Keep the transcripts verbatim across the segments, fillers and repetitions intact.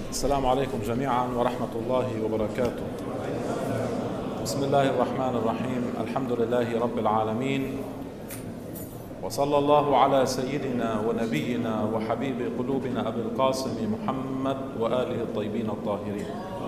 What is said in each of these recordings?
السلام عليكم جميعا ورحمة الله وبركاته. بسم الله الرحمن الرحيم. الحمد لله رب العالمين، وصلى الله على سيدنا ونبينا وحبيب قلوبنا أبي القاسم محمد وآله الطيبين الطاهرين.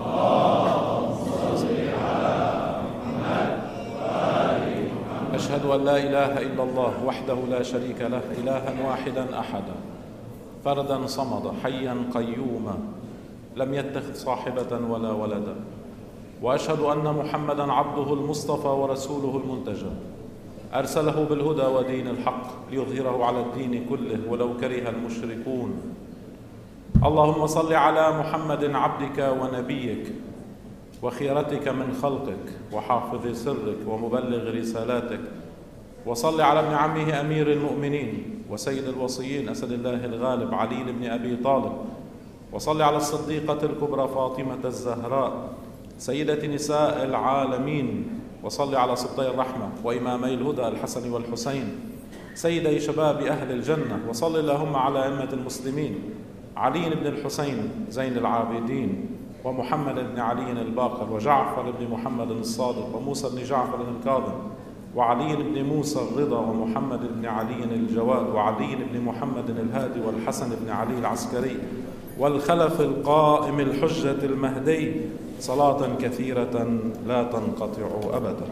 أشهد أن لا إله إلا الله وحده لا شريك له، إلها واحدا أحدا فردا صمدا حيا قيوما لم يتخذ صاحبة ولا ولدا، وأشهد أن محمدا عبده المصطفى ورسوله المنتجى، أرسله بالهدى ودين الحق ليظهره على الدين كله ولو كره المشركون. اللهم صل على محمد عبدك ونبيك وخيرتك من خلقك وحافظ سرك ومبلغ رسالاتك، وصل على ابن عمه أمير المؤمنين وسيد الوصيين أسد الله الغالب علي بن أبي طالب، وصل على الصديقة الكبرى فاطمة الزهراء سيدة نساء العالمين، وصل على سبطي الرحمة وإمامي الهدى الحسن والحسين سيدي شباب أهل الجنة، وصل اللهم على أئمة المسلمين علي بن الحسين زين العابدين ومحمد بن علي الباقر وجعفر بن محمد الصادق وموسى بن جعفر الكاظم وعلي بن موسى الرضا ومحمد بن علي الجواد وعلي بن محمد الهادي والحسن بن علي العسكري والخلف القائم الحجة المهدي، صلاة كثيرة لا تنقطع أبدا.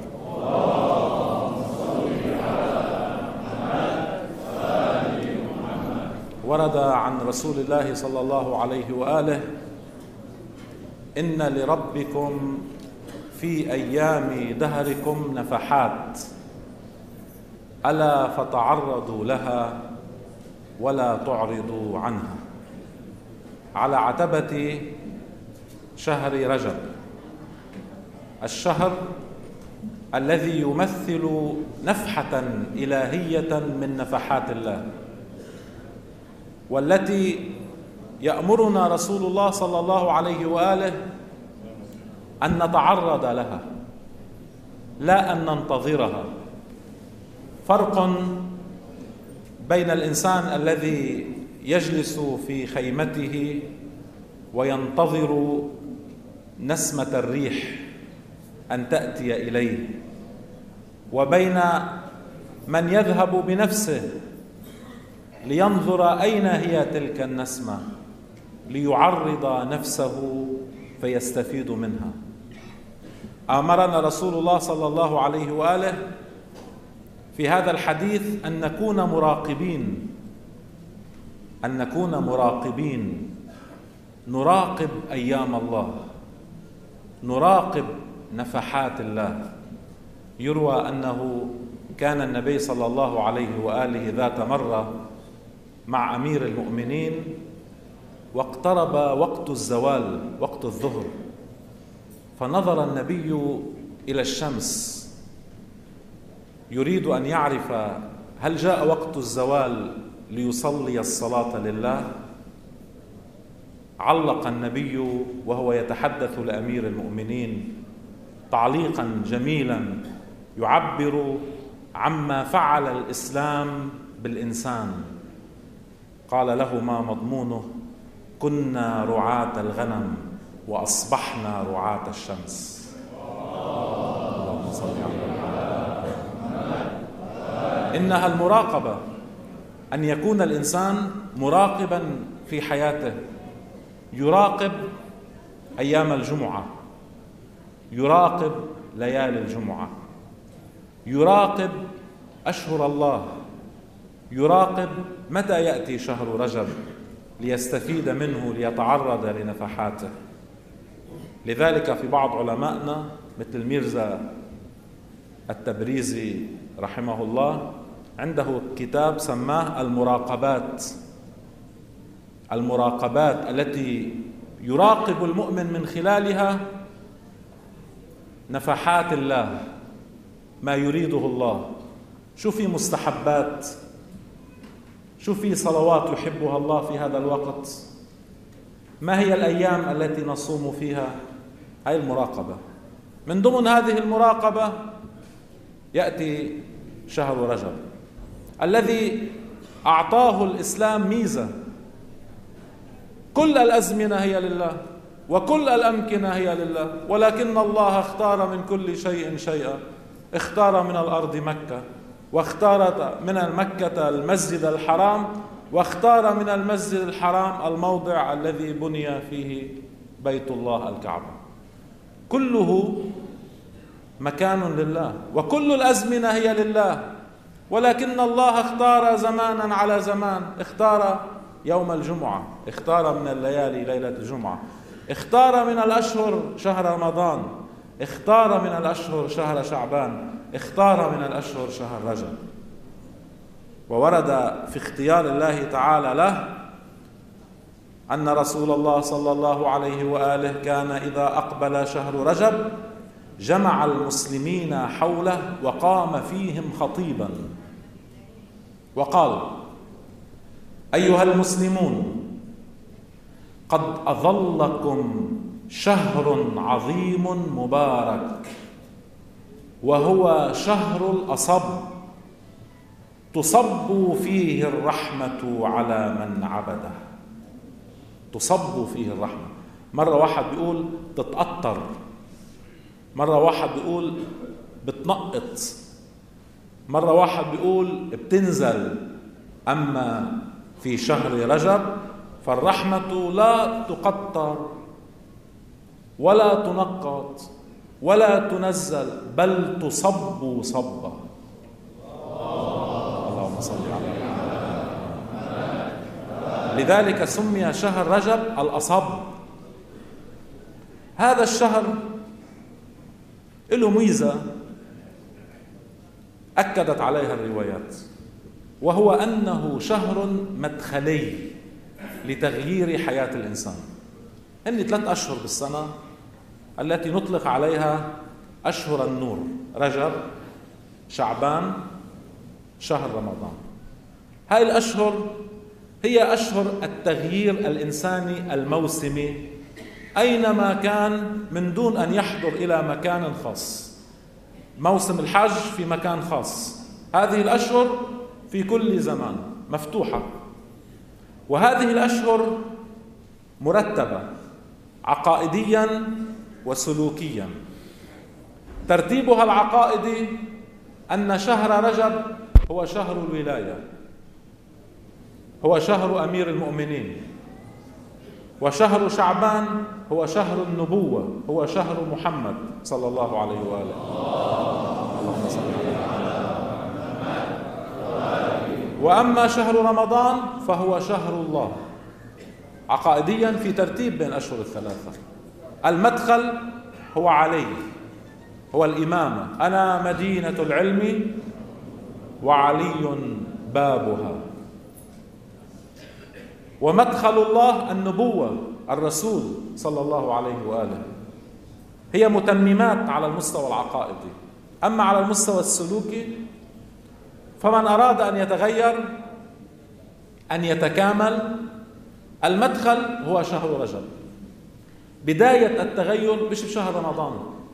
ورد عن رسول الله صلى الله عليه وآله: إن لربكم في أيام دهركم نفحات، ألا فتعرضوا لها ولا تعرضوا عنها. على عتبة شهر رجب، الشهر الذي يمثل نفحة إلهية من نفحات الله، والتي يأمرنا رسول الله صلى الله عليه وآله أن نتعرض لها لا أن ننتظرها. فرق بين الإنسان الذي يجلس في خيمته وينتظر نسمة الريح أن تأتي إليه، وبين من يذهب بنفسه لينظر أين هي تلك النسمة ليعرض نفسه فيستفيد منها. أمرنا رسول الله صلى الله عليه وآله في هذا الحديث أن نكون مراقبين، أن نكون مراقبين، نراقب أيام الله، نراقب نفحات الله. يروى أنه كان النبي صلى الله عليه وآله ذات مرة مع أمير المؤمنين، واقترب وقت الزوال وقت الظهر، فنظر النبي إلى الشمس يريد أن يعرف هل جاء وقت الزوال ليصلي الصلاة لله. علق النبي وهو يتحدث لأمير المؤمنين تعليقا جميلا يعبر عما فعل الإسلام بالإنسان. قال له ما مضمونه: كنا رعاة الغنم وأصبحنا رعاة الشمس. اللهم صل على محمد. إنها المراقبة، أن يكون الإنسان مراقبا في حياته، يراقب أيام الجمعة، يراقب ليالي الجمعة، يراقب أشهر الله، يراقب متى يأتي شهر رجب ليستفيد منه ليتعرض لنفحاته. لذلك في بعض علمائنا مثل الميرزا التبريزي رحمه الله عنده كتاب سماه المراقبات، المراقبات التي يراقب المؤمن من خلالها نفحات الله، ما يريده الله. شو في مستحبات، شو في صلوات يحبها الله في هذا الوقت، ما هي الأيام التي نصوم فيها. هاي المراقبة. من ضمن هذه المراقبة يأتي شهر رجب الذي أعطاه الإسلام ميزة. كل الأزمنة هي لله وكل الأمكنة هي لله، ولكن الله اختار من كل شيء شيئا. اختار من الأرض مكة، واختار من مكة المسجد الحرام، واختار من المسجد الحرام الموضع الذي بني فيه بيت الله الكعبة. كله مكان لله وكل الأزمنة هي لله، ولكن الله اختار زمانا على زمان. اختار يوم الجمعة، اختار من الليالي ليلة الجمعة، اختار من الأشهر شهر رمضان، اختار من الأشهر شهر شعبان، اختار من الأشهر شهر رجب. وورد في اختيار الله تعالى له أن رسول الله صلى الله عليه وآله كان إذا أقبل شهر رجب جمع المسلمين حوله وقام فيهم خطيبا وقال: أيها المسلمون، قد أظلكم شهر عظيم مبارك، وهو شهر الأصب، تصب فيه الرحمة على من عبده. تصب فيه الرحمة. مرة واحد بيقول تتأطر، مرة واحد بيقول بتنقط، مرة واحد بيقول بتنزل. أما في شهر رجب فالرحمة لا تقطر ولا تنقط ولا تنزل، بل تصب صبا. اللهم صل على محمد. لذلك سمي شهر رجب الأصب. هذا الشهر له ميزة أكدت عليها الروايات، وهو أنه شهر مدخلي لتغيير حياة الإنسان. هن ثلاث أشهر بالسنة التي نطلق عليها أشهر النور: رجب، شعبان، شهر رمضان. هاي الأشهر هي أشهر التغيير الإنساني الموسمي أينما كان، من دون أن يحضر إلى مكان خاص. موسم الحج في مكان خاص، هذه الأشهر في كل زمان مفتوحة. وهذه الأشهر مرتبة عقائديا وسلوكيا. ترتيبها العقائدي أن شهر رجب هو شهر الولاية، هو شهر أمير المؤمنين، وشهر شعبان هو شهر النبوة، هو شهر محمد صلى الله عليه وآله. اللهم صل على محمد. وأما شهر رمضان فهو شهر الله عقائديا في ترتيب بين أشهر الثلاثة. المدخل هو علي، هو الإمامة. أنا مدينة العلم وعلي بابها. ومدخل الله النبوة، الرسول صلى الله عليه وآله. هي متممات على المستوى العقائدي. أما على المستوى السلوكي فمن أراد أن يتغير، أن يتكامل، المدخل هو شهر رجب. بداية التغير مش بشهر رمضان،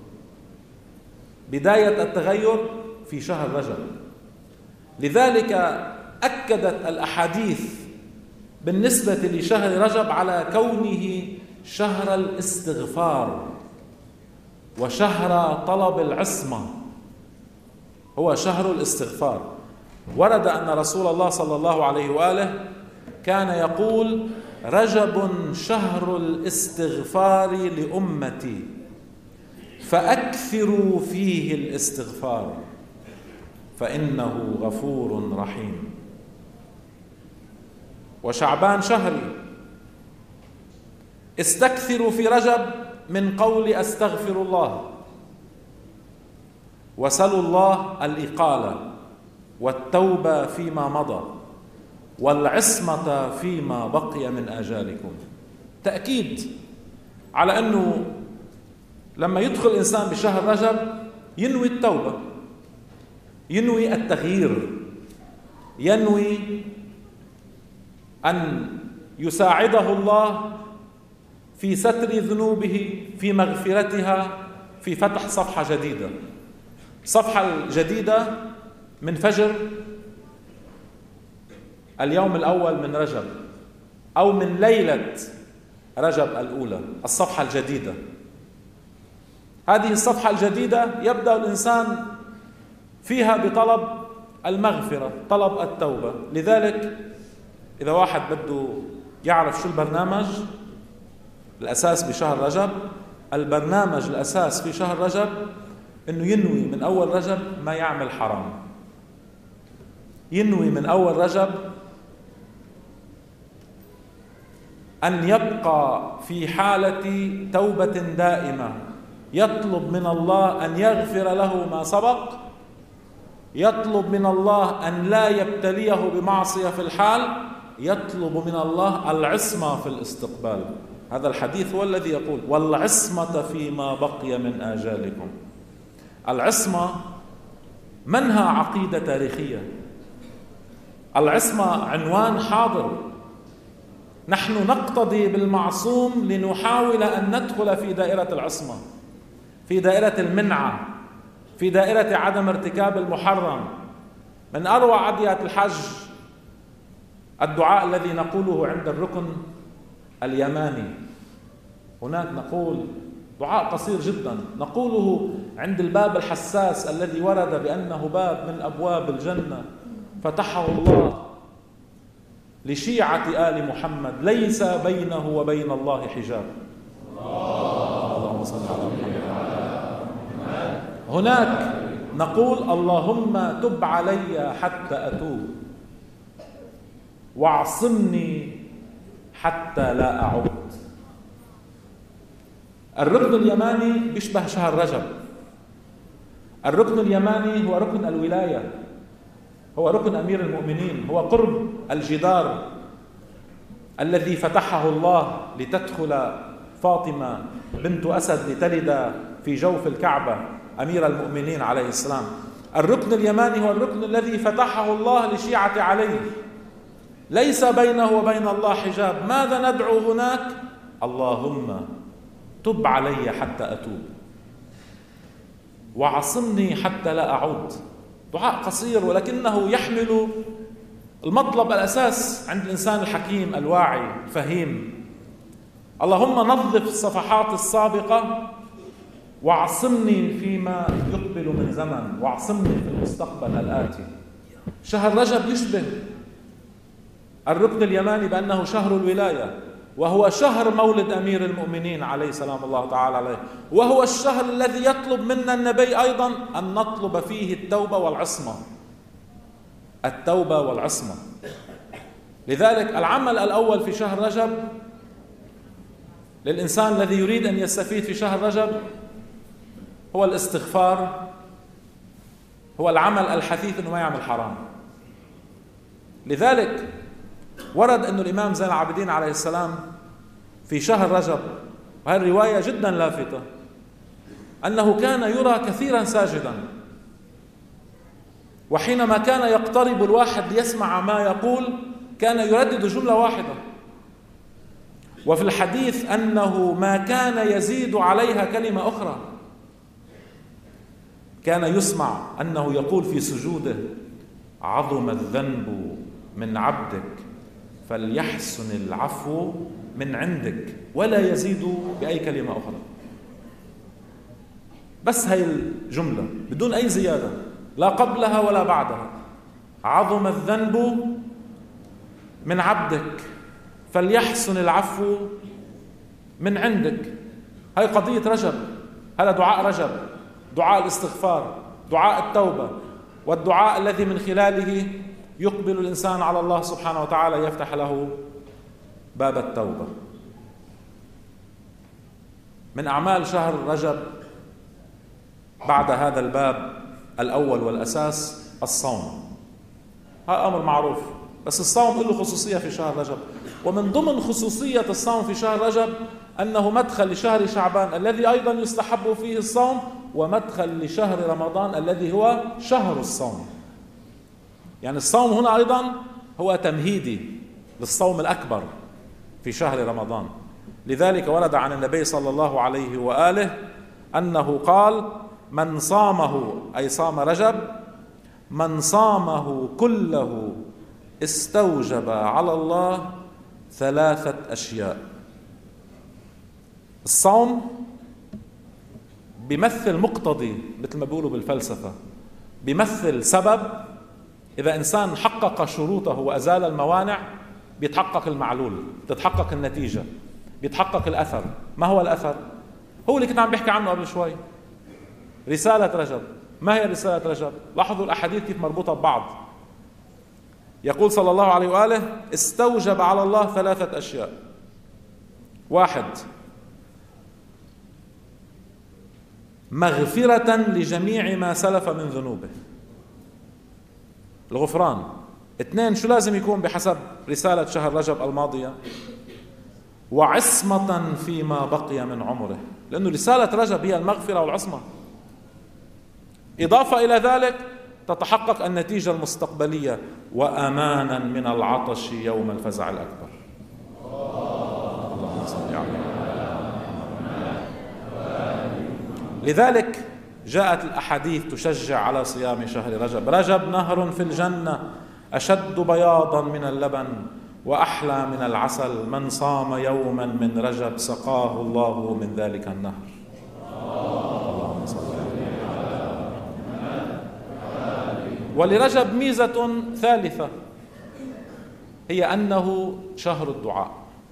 بداية التغير في شهر رجب. لذلك أكدت الأحاديث بالنسبة لشهر رجب على كونه شهر الاستغفار وشهر طلب العصمة. هو شهر الاستغفار. ورد أن رسول الله صلى الله عليه وآله كان يقول: رجب شهر الاستغفار لأمتي فأكثروا فيه الاستغفار فإنه غفور رحيم. وشعبان شهري، استكثروا في رجب من قول أستغفر الله، وسلوا الله الإقالة والتوبة فيما مضى والعصمة فيما بقي من آجالكم. تأكيد على أنه لما يدخل الإنسان بشهر رجب ينوي التوبة، ينوي التغيير، ينوي أن يساعده الله في ستر ذنوبه، في مغفرتها، في فتح صفحة جديدة. صفحة جديدة من فجر اليوم الأول من رجب، أو من ليلة رجب الأولى، الصفحة الجديدة. هذه الصفحة الجديدة يبدأ الإنسان فيها بطلب المغفرة، طلب التوبة. لذلك إذا واحد بده يعرف شو البرنامج الأساس بشهر رجب، البرنامج الأساس في شهر رجب إنه ينوي من أول رجب ما يعمل حرام، ينوي من أول رجب أن يبقى في حالة توبة دائمة، يطلب من الله أن يغفر له ما سبق، يطلب من الله أن لا يبتليه بمعصية في الحال، يطلب من الله العصمة في الاستقبال. هذا الحديث هو الذي يقول والعصمة فيما بقي من آجالكم. العصمة منها عقيدة تاريخية، العصمة عنوان حاضر. نحن نقتضي بالمعصوم لنحاول أن ندخل في دائرة العصمة، في دائرة المنعة، في دائرة عدم ارتكاب المحرم. من أروع أدعية الحج الدعاء الذي نقوله عند الركن اليماني. هناك نقول دعاء قصير جدا نقوله عند الباب الحساس الذي ورد بأنه باب من أبواب الجنة فتحه الله لشيعة آل محمد، ليس بينه وبين الله حجاب. اللهم صل على محمد. هناك نقول اللهم تب علي حتى أتوب واعصمني حتى لا أعود. الركن اليماني بيشبه شهر رجب. الركن اليماني هو ركن الولاية، هو ركن أمير المؤمنين، هو قرب الجدار الذي فتحه الله لتدخل فاطمة بنت أسد لتلد في جوف الكعبة أمير المؤمنين عليه السلام. الركن اليماني هو الركن الذي فتحه الله لشيعة علي، ليس بينه وبين الله حجاب. ماذا ندعو هناك؟ اللهم تب علي حتى أتوب وعصمني حتى لا أعود. دعاء قصير ولكنه يحمل المطلب الأساس عند الإنسان الحكيم الواعي الفهيم. اللهم نظف الصفحات السابقة واعصمني فيما يقبل من زمن، واعصمني في المستقبل الآتي. شهر رجب يشبه الركن اليماني بأنه شهر الولاية، وهو شهر مولد أمير المؤمنين عليه سلام الله تعالى عليه، وهو الشهر الذي يطلب منا النبي أيضا أن نطلب فيه التوبة والعصمة، التوبة والعصمة. لذلك العمل الأول في شهر رجب للإنسان الذي يريد أن يستفيد في شهر رجب هو الاستغفار، هو العمل الحثيث أنه ما يعمل حرام. لذلك ورد أن الإمام زين العابدين عليه السلام في شهر رجب، وهذه الرواية جدا لافتة، أنه كان يرى كثيرا ساجدا، وحينما كان يقترب الواحد ليسمع ما يقول كان يردد جملة واحدة، وفي الحديث أنه ما كان يزيد عليها كلمة أخرى. كان يسمع أنه يقول في سجوده عظم الذنب من عبدك فليحسن العفو من عندك، ولا يزيد بأي كلمة أخرى. بس هاي الجملة بدون أي زيادة، لا قبلها ولا بعدها. عظم الذنب من عبدك فليحسن العفو من عندك. هاي قضية رجب، هذا دعاء رجب، دعاء الاستغفار، دعاء التوبة، والدعاء الذي من خلاله يقبل الإنسان على الله سبحانه وتعالى يفتح له باب التوبة. من أعمال شهر رجب بعد هذا الباب الأول والأساس الصوم. هذا أمر معروف، بس الصوم له خصوصية في شهر رجب، ومن ضمن خصوصية الصوم في شهر رجب أنه مدخل لشهر شعبان الذي أيضا يستحب فيه الصوم، ومدخل لشهر رمضان الذي هو شهر الصوم. يعني الصوم هنا أيضا هو تمهيدي للصوم الأكبر في شهر رمضان. لذلك ورد عن النبي صلى الله عليه وآله أنه قال من صامه، أي صام رجب، من صامه الصوم بيمثل مقتضي، مثل ما بيقولوا بالفلسفة، بيمثل سبب. إذا إنسان حقق شروطه وأزال الموانع بيتحقق المعلول، بتتحقق النتيجة، بيتحقق الأثر. ما هو الأثر؟ هو اللي كنت عم بحكي عنه قبل شوي، رسالة رجب. ما هي رسالة رجب؟ لاحظوا الأحاديث كيف مربوطة ببعض. يقول صلى الله عليه وآله: استوجب على الله ثلاثة أشياء. واحد، مغفرة لجميع ما سلف من ذنوبه، الغفران. اثنين، شو لازم يكون بحسب رسالة شهر رجب الماضية؟ وعصمة فيما بقي من عمره، لأنه رسالة رجب هي المغفرة والعصمة. إضافة إلى ذلك تتحقق النتيجة المستقبلية: وأمانا من العطش يوم الفزع الأكبر. اللهم صل على محمد. لذلك جاءت الأحاديث تشجع على صيام شهر رجب. رجب نهر في الجنة أشد بياضا من اللبن وأحلى من العسل، من صام يوما من رجب سقاه الله من ذلك النهر. اللهم صل على محمد. ولرجب ميزة ثالثة، هي أنه شهر الدعاء،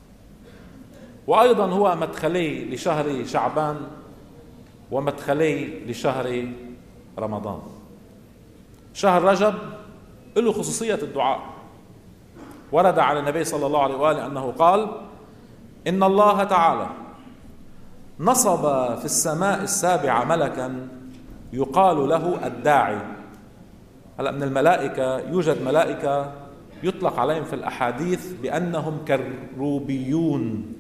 وأيضا هو مدخلي لشهر شعبان ومدخلي لشهر رمضان. شهر رجب له خصوصية الدعاء. ورد على النبي صلى الله عليه وآله أنه قال: إن الله تعالى نصب في السماء السابعة ملكا يقال له الداعي. هلأ من الملائكة يوجد ملائكة يطلق عليهم في الأحاديث بأنهم كروبيون.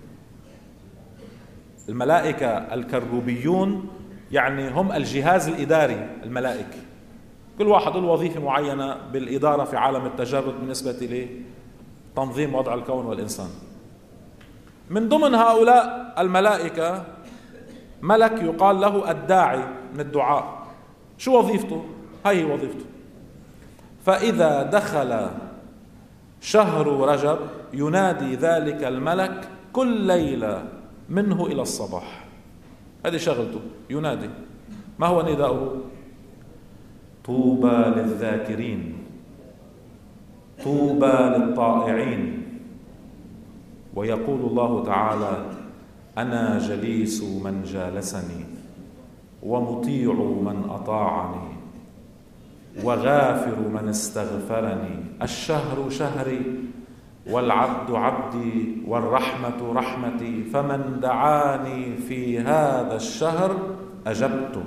الملائكة الكروبيون يعني هم الجهاز الإداري الملائكي، كل واحد له وظيفة معينة بالإدارة في عالم التجرد بالنسبة لتنظيم وضع الكون والإنسان. من ضمن هؤلاء الملائكة ملك يقال له الداعي من الدعاء. شو وظيفته؟ هاي وظيفته. فإذا دخل شهر رجب ينادي ذلك الملك كل ليلة منه إلى الصباح. هذه شغلته، ينادي. ما هو نداؤه؟ طوبى للذاكرين، طوبى للطائعين. ويقول الله تعالى: أنا جليس من جالسني، ومطيع من أطاعني، وغافر من استغفرني. الشهر شهري، والعبد عبدي، والرحمة رحمتي، فمن دعاني في هذا الشهر أجبته.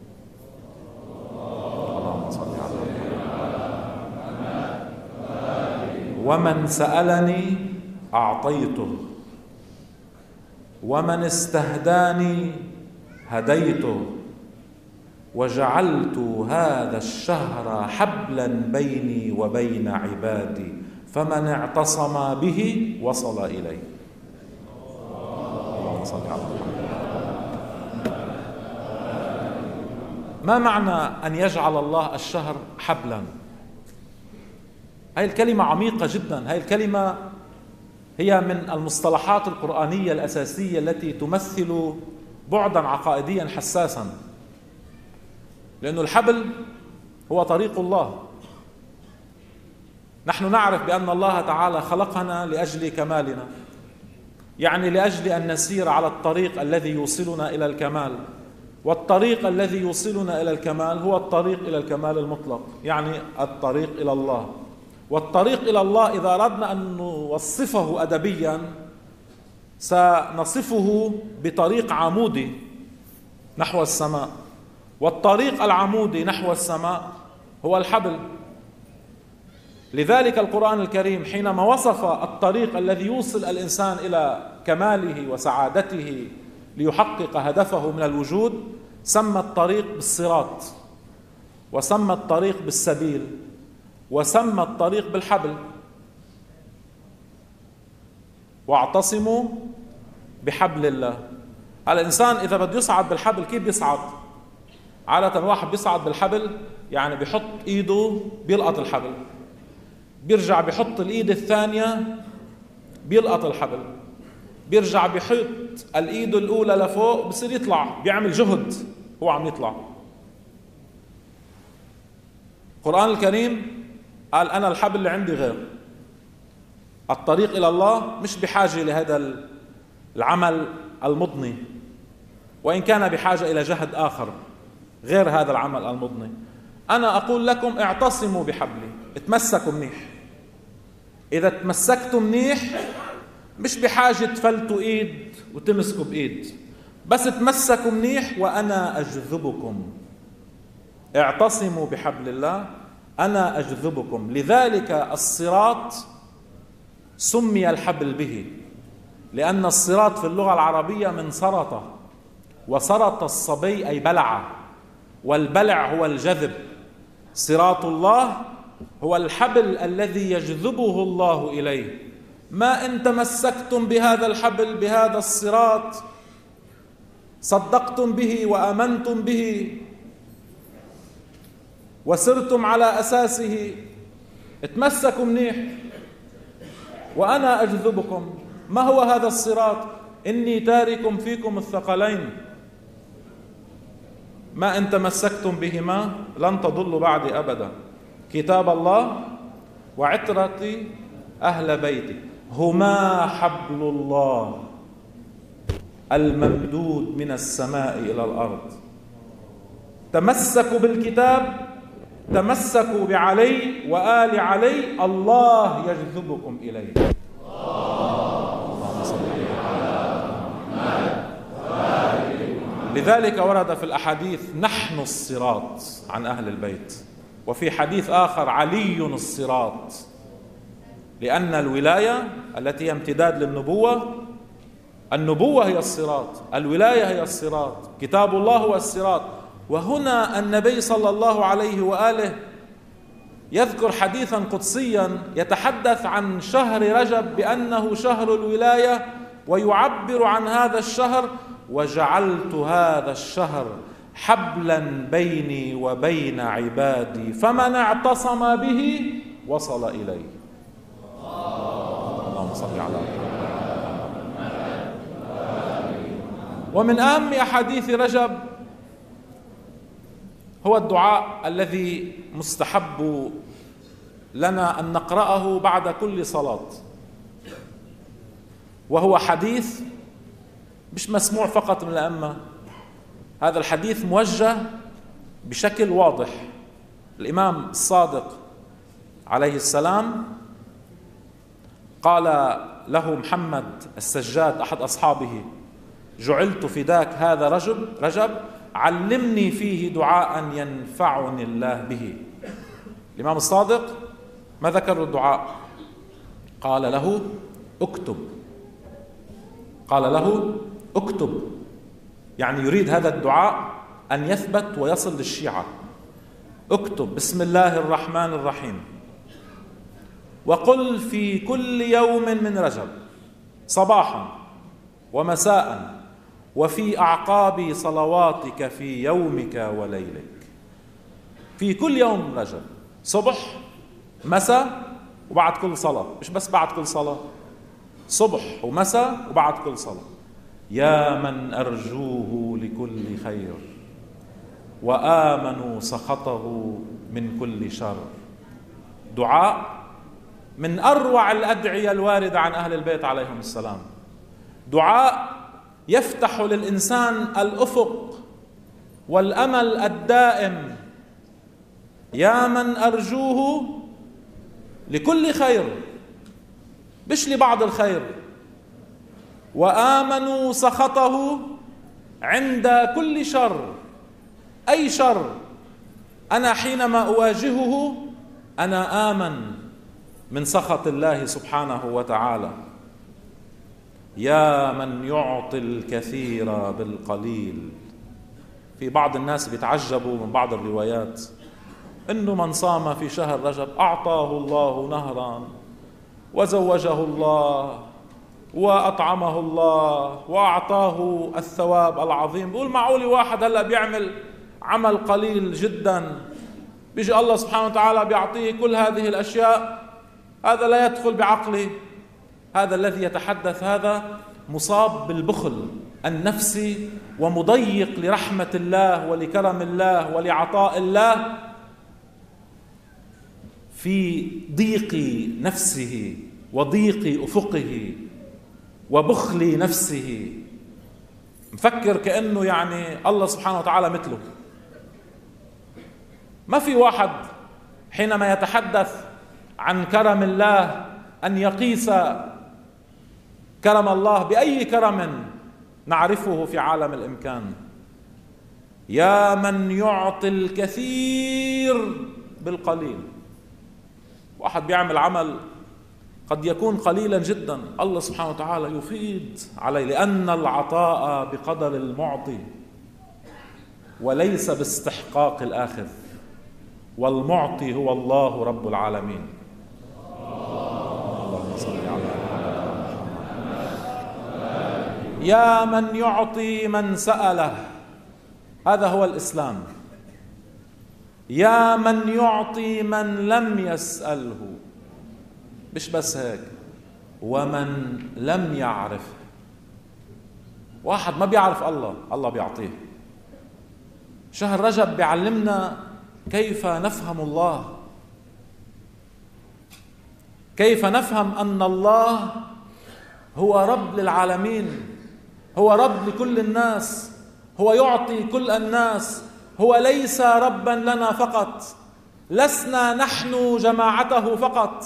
اللهم صل على محمد. ومن سألني أعطيته، ومن استهداني هديته، وجعلت هذا الشهر حبلا بيني وبين عبادي، فمن اعتصم به وصل إليه. اللهم صل على محمد. ما معنى أن يجعل الله الشهر حبلا؟ هذه الكلمة عميقة جدا. هذه الكلمة هي من المصطلحات القرآنية الأساسية التي تمثل بعدا عقائديا حساسا، لأن الحبل هو طريق الله. نحن نعرف بأن الله تعالى خلقنا لأجل كمالنا، يعني لأجل أن نسير على الطريق الذي يوصلنا إلى الكمال، والطريق الذي يوصلنا إلى الكمال هو الطريق إلى الكمال المطلق، يعني الطريق إلى الله. والطريق إلى الله إذا أردنا أن نوصفه أدبيا سنصفه بطريق عمودي نحو السماء، والطريق العمودي نحو السماء هو الحبل. لذلك القرآن الكريم حينما وصف الطريق الذي يوصل الإنسان إلى كماله وسعادته ليحقق هدفه من الوجود سمى الطريق بالصراط، وسمى الطريق بالسبيل، وسمى الطريق بالحبل. واعتصموا بحبل الله. الإنسان إذا بده يصعد بالحبل كيف بيصعد؟ عادة واحد بيصعد بالحبل يعني بيحط إيده بيلقط الحبل، بيرجع بيحط الإيد الثانية بيلقط الحبل. بيرجع بيحط الإيد الأولى لفوق، بصير يطلع، بيعمل جهد هو عم يطلع. القرآن الكريم قال أنا الحبل اللي عندي غير. الطريق إلى الله مش بحاجة لهذا العمل المضني، وإن كان بحاجة إلى جهد آخر غير هذا العمل المضني. أنا أقول لكم اعتصموا بحبلي، اتمسكوا منيح. إذا تمسكتوا منيح مش بحاجة تفلتوا إيد وتمسكوا بإيد، بس تمسكوا منيح وأنا أجذبكم. اعتصموا بحبل الله أنا أجذبكم. لذلك الصراط سمي الحبل به، لأن الصراط في اللغة العربية من سرط، وسرط الصبي أي بلع، والبلع هو الجذب. صراط الله هو الحبل الذي يجذبه الله إليه. ما إن تمسكتم بهذا الحبل، بهذا الصراط، صدقتم به وآمنتم به وسرتم على أساسه، اتمسكوا منيح وأنا أجذبكم. ما هو هذا الصراط؟ إني تارك فيكم الثقلين، ما إن تمسكتم بهما لن تضلوا بعدي أبدا، كتاب الله وعترتي أهل بيتي، هما حبل الله الممدود من السماء إلى الأرض. تمسكوا بالكتاب، تمسكوا بعلي وآل علي، الله يجذبكم إليه. لذلك ورد في الأحاديث نحن الصراط عن أهل البيت، وفي حديث آخر علي الصراط، لأن الولاية التي هي امتداد للنبوة، النبوة هي الصراط، الولاية هي الصراط، كتاب الله هو الصراط. وهنا النبي صلى الله عليه وآله يذكر حديثا قدسيا يتحدث عن شهر رجب بأنه شهر الولاية، ويعبر عن هذا الشهر: وجعلت هذا الشهر حبلا بيني وبين عبادي، فمن اعتصم به وصل إليه. اللهم صل على محمد. ومن أهم أحاديث رجب هو الدعاء الذي مستحب لنا أن نقرأه بعد كل صلاة، وهو حديث مش مسموع فقط من الأئمة، هذا الحديث موجه بشكل واضح. الإمام الصادق عليه السلام قال له محمد السجاد أحد أصحابه: جعلت فداك هذا رجب رجب علمني فيه دعاء ينفعني الله به. الإمام الصادق ما ذكر الدعاء، قال له اكتب، قال له اكتب، يعني يريد هذا الدعاء أن يثبت ويصل للشيعة. اكتب بسم الله الرحمن الرحيم، وقل في كل يوم من رجب صباحا ومساء وفي أعقاب صلواتك في يومك وليلك. في كل يوم رجب، صبح مساء وبعد كل صلاة، مش بس بعد كل صلاة، صبح ومساء وبعد كل صلاة. يا من أرجوه لكل خير وآمنوا سخطه من كل شر. دعاء من أروع الأدعية الواردة عن أهل البيت عليهم السلام، دعاء يفتح للإنسان الأفق والأمل الدائم. يا من أرجوه لكل خير، مش لبعض الخير، وآمنوا سخطه عند كل شر. أي شر أنا حينما أواجهه أنا آمن من سخط الله سبحانه وتعالى. يا من يعطي الكثير بالقليل. في بعض الناس بيتعجبوا من بعض الروايات إنه من صام في شهر رجب أعطاه الله نهرا وزوجه الله وأطعمه الله وأعطاه الثواب العظيم. بقول معقول واحد هلأ بيعمل عمل قليل جدا بيجي الله سبحانه وتعالى بيعطيه كل هذه الأشياء؟ هذا لا يدخل بعقلي. هذا الذي يتحدث هذا مصاب بالبخل النفسي ومضيق لرحمة الله ولكرم الله ولعطاء الله، في ضيق نفسه وضيق أفقه وبخل نفسه، مفكر كأنه يعني الله سبحانه وتعالى مثله. ما في واحد حينما يتحدث عن كرم الله أن يقيس كرم الله بأي كرم نعرفه في عالم الإمكان. يا من يعطي الكثير بالقليل. واحد بيعمل عمل قد يكون قليلا جدا، الله سبحانه وتعالى يفيض عليه، لأن العطاء بقدر المعطي وليس باستحقاق الآخذ، والمعطي هو الله رب العالمين. اللهم صل على محمد. يا من يعطي من سأله، هذا هو الإسلام. يا من يعطي من لم يسأله، مش بس هيك، ومن لم يعرفه. واحد ما بيعرف الله، الله بيعطيه. شهر رجب بيعلمنا كيف نفهم الله، كيف نفهم أن الله هو رب للعالمين، هو رب لكل الناس، هو يعطي كل الناس، هو ليس ربا لنا فقط، لسنا نحن جماعته فقط.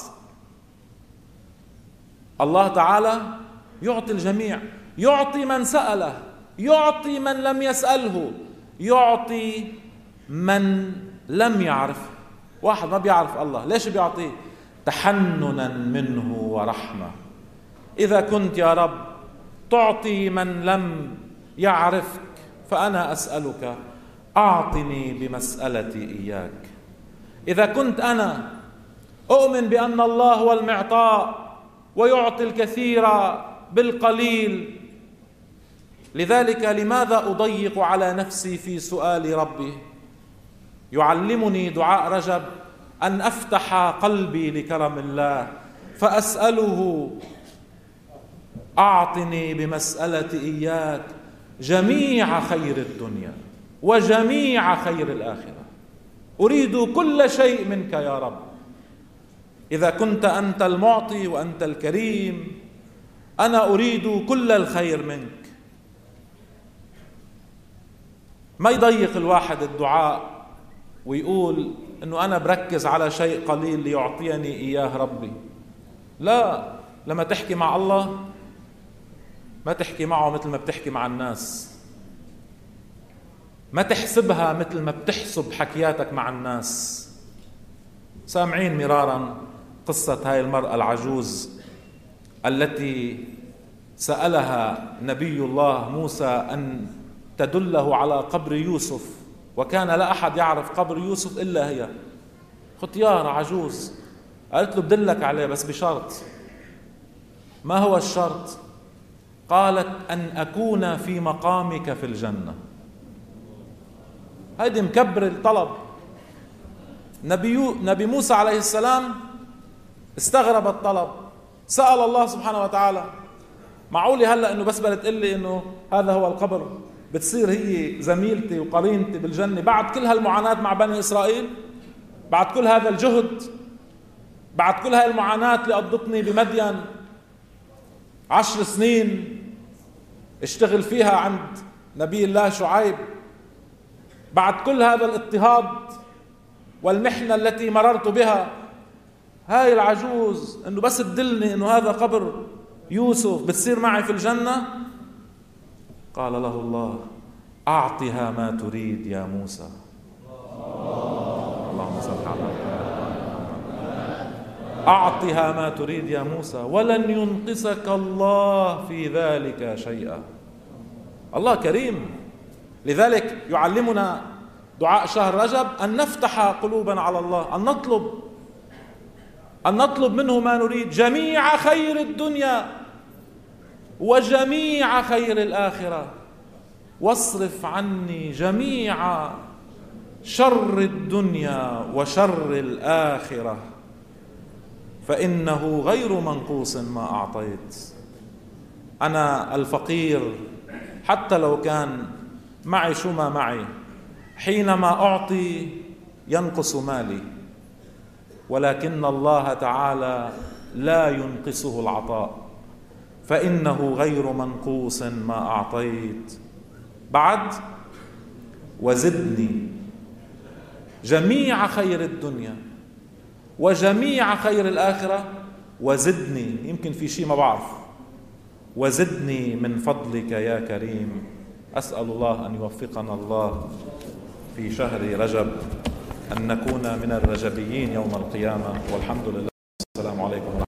الله تعالى يعطي الجميع، يعطي من سأله، يعطي من لم يسأله، يعطي من لم يعرفه. واحد ما بيعرف الله، ليش بيعطيه؟ تحننا منه ورحمة. إذا كنت يا رب تعطي من لم يعرفك، فأنا أسألك أعطني بمسألتي إياك. إذا كنت أنا أؤمن بأن الله هو المعطاء ويعطي الكثير بالقليل، لذلك لماذا أضيق على نفسي في سؤال ربي؟ يعلمني دعاء رجب أن أفتح قلبي لكرم الله فأسأله أعطني بمسألة إياك جميع خير الدنيا وجميع خير الآخرة. أريد كل شيء منك يا رب. إذا كنت أنت المعطي وأنت الكريم، أنا أريد كل الخير منك. ما يضيق الواحد الدعاء ويقول إنه أنا بركز على شيء قليل ليعطيني إياه ربي. لا، لما تحكي مع الله ما تحكي معه مثل ما بتحكي مع الناس، ما تحسبها مثل ما بتحسب حكياتك مع الناس. سامعين مرارا قصة هاي المرأة العجوز التي سألها نبي الله موسى أن تدله على قبر يوسف، وكان لا أحد يعرف قبر يوسف إلا هي. ختيارة عجوز، قالت له بدلك عليه بس بشرط. ما هو الشرط؟ قالت أن أكون في مقامك في الجنة. هيدي مكبر الطلب. نبي, نبي موسى عليه السلام استغرب الطلب، سأل الله سبحانه وتعالى معقولي هلأ أنه بس بدها تقول لي أنه هذا هو القبر بتصير هي زميلتي وقرينتي بالجنة بعد كل هالمعاناة مع بني إسرائيل، بعد كل هذا الجهد، بعد كل هاي المعاناة اللي قضتني بمدين عشر سنين اشتغل فيها عند نبي الله شعيب، بعد كل هذا الاضطهاد والمحنة التي مررت بها، هاي العجوز انه بس تدلني انه هذا قبر يوسف بتصير معي في الجنة؟ قال له الله أعطها ما تريد يا موسى. اللهم صل على محمد. أعطها ما تريد يا موسى ولن ينقصك الله في ذلك شيئا. الله كريم، لذلك يعلمنا دعاء شهر رجب أن نفتح قلوبنا على الله، أن نطلب أن نطلب منه ما نريد، جميع خير الدنيا وجميع خير الآخرة، واصرف عني جميع شر الدنيا وشر الآخرة، فإنه غير منقوص ما أعطيت. أنا الفقير حتى لو كان معي شو ما معي، حينما أعطي ينقص مالي، ولكن الله تعالى لا ينقصه العطاء، فإنه غير منقوص ما أعطيت. بعد وزدني جميع خير الدنيا وجميع خير الآخرة، وزدني، يمكن في شيء ما بعرف، وزدني من فضلك يا كريم. أسأل الله أن يوفقنا الله في شهر رجب أن نكون من الرجبيين يوم القيامة، والحمد لله.